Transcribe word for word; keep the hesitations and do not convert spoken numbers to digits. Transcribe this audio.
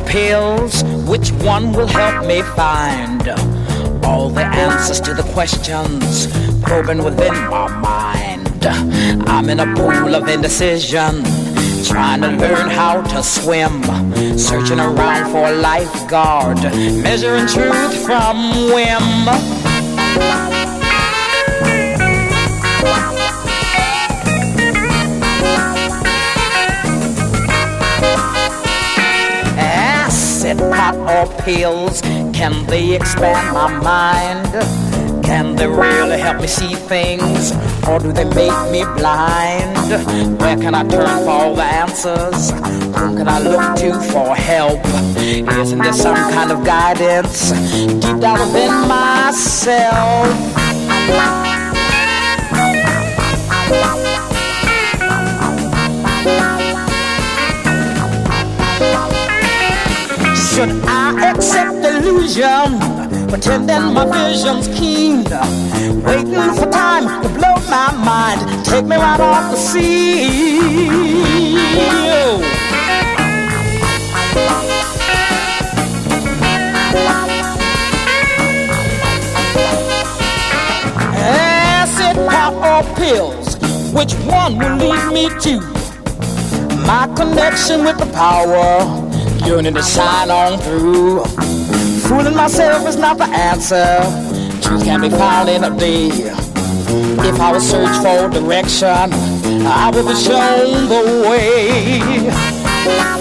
pills? Which one will help me find all the answers to the questions probing within my mind? I'm in a pool of indecision, trying to learn how to swim, searching around for a lifeguard, measuring truth from whim. Acid, pot, or pills, can they expand my mind? Can they really help me see things, or do they make me blind? Where can I turn for all the answers? Who can I look to for help? Isn't there some kind of guidance deep down within myself? Should I accept illusion, pretending my vision's keen, waiting for time to blow my mind, take me right off the sea? Acid, pop, or pills, which one will lead me to my connection with the power, yearning to shine on through? Fooling myself is not the answer. Truth can be found in a day. If I will search for direction, I will be shown the way.